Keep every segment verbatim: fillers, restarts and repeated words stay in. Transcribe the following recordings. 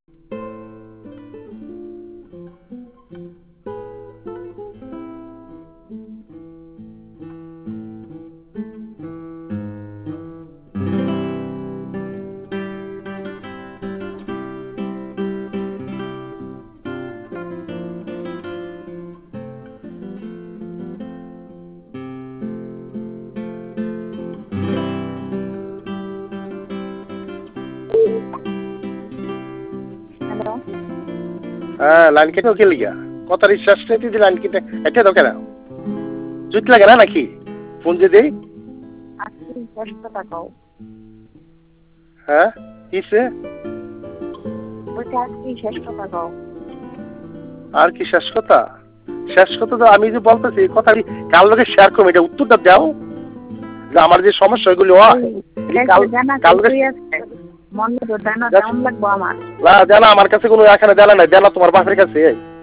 hello হ্যাঁ line কেটে কে লিগা কথা রিচার্জ নিতে দিদি লাইন কেটে এটা তো কেন জুত লাগে না নাকি ফোন যে দেই আজকে শেষটা টাকাও হ্যাঁ কিসে বলছি আজকে শেষটা টাকাও আর কি শেষ কথা শেষ কথা তো আমি যে বলতেছি কথা কাল লোকে শেয়ার করবো এটা উত্তরটা দাও যে আমার যে সমস্যা এগুলো হয় কাল কাল মনে তো জানা কেমন লাগবো আমার না জানা আমার কাছে কোনো এখানে জানা নাই জানা তোমার বাপের কাছে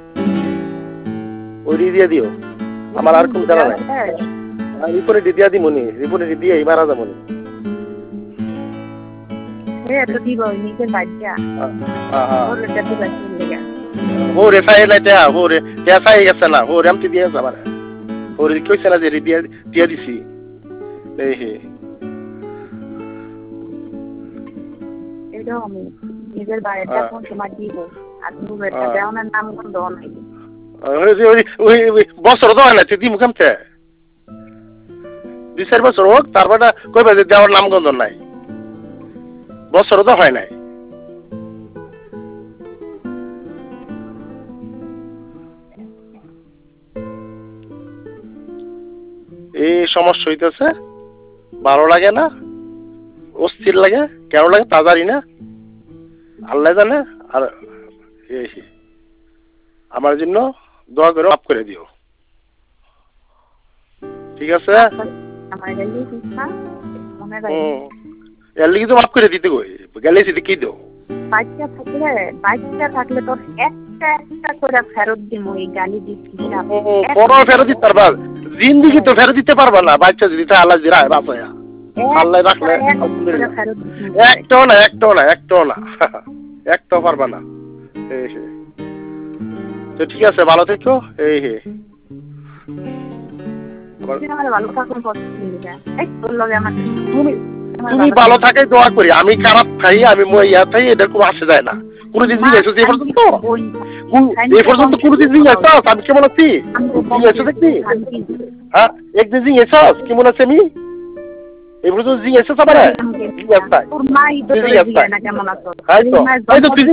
ওই দিয়ে দিও আমার আর কোনো জানা নাই রিপোর্টে দিয়ে দি মনি রিপোর্টে দিয়ে মারা যাবো হ্যাঁ তো দিব নিজের বাচ্চা ওর এটা দিবা লাগা ওরে সাই লাইটা ওরে কে সাই গেছে না ওরে আমি দিয়ে যাবার ওরে কইছে না যে দিয়ে দিয়ে দিছি এই হে এটা আমি নিজের বাড়িটা কোন সময় দিব আর তুমি এটা দেওয়ার নাম কোন দাও নাই ওই ওই বছর তো হয় না তুই মুখামতে দুই চার বছর হোক তারপরে কইবা যে দেওয়ার নাম গন্ধ নাই বছর তো হয় নাই এই সমস্যা হইতেছে ভালো লাগে না অস্থির লাগে কেন লাগে তা জানি না আল্লাহ জানে আর আমার জন্য দোয়া করে মাফ করে দিও ঠিক আছে এর লিগে তো মাফ করে দিতে কই গেলে সেটা কি দাও বাচ্চা থাকলে বাচ্চা থাকলে তোর একটা একটা করে ফেরত দিব এই গালি দিচ্ছি বড় ফেরত দিতে পারবা জিন্দেগি তো ফেরত দিতে পারবা না বাচ্চা যদি তা আল্লাহ জিরা বাঁচায়া আল্লাহ রাখলে একটাও না একটাও না একটাও না একটাও পারবা না এই হে তো ঠিক আছে ভালো থেকো এই হে তুমি ভালো থাকে দোয়া করি আমি খারাপ খাই আমি ইয়া খাই এটা কোনো আসে যায় না কোনোদিন জিজ্ঞেস এই পর্যন্ত এই পর্যন্ত কোনোদিন জিজ্ঞেস আমি কেমন আছি জিজ্ঞেস দেখি হ্যাঁ একদিন জিজ্ঞেস কেমন আছে আমি এই পর্যন্ত জিজ্ঞেস আমার জিজ্ঞেস তাই জিজ্ঞেস তাই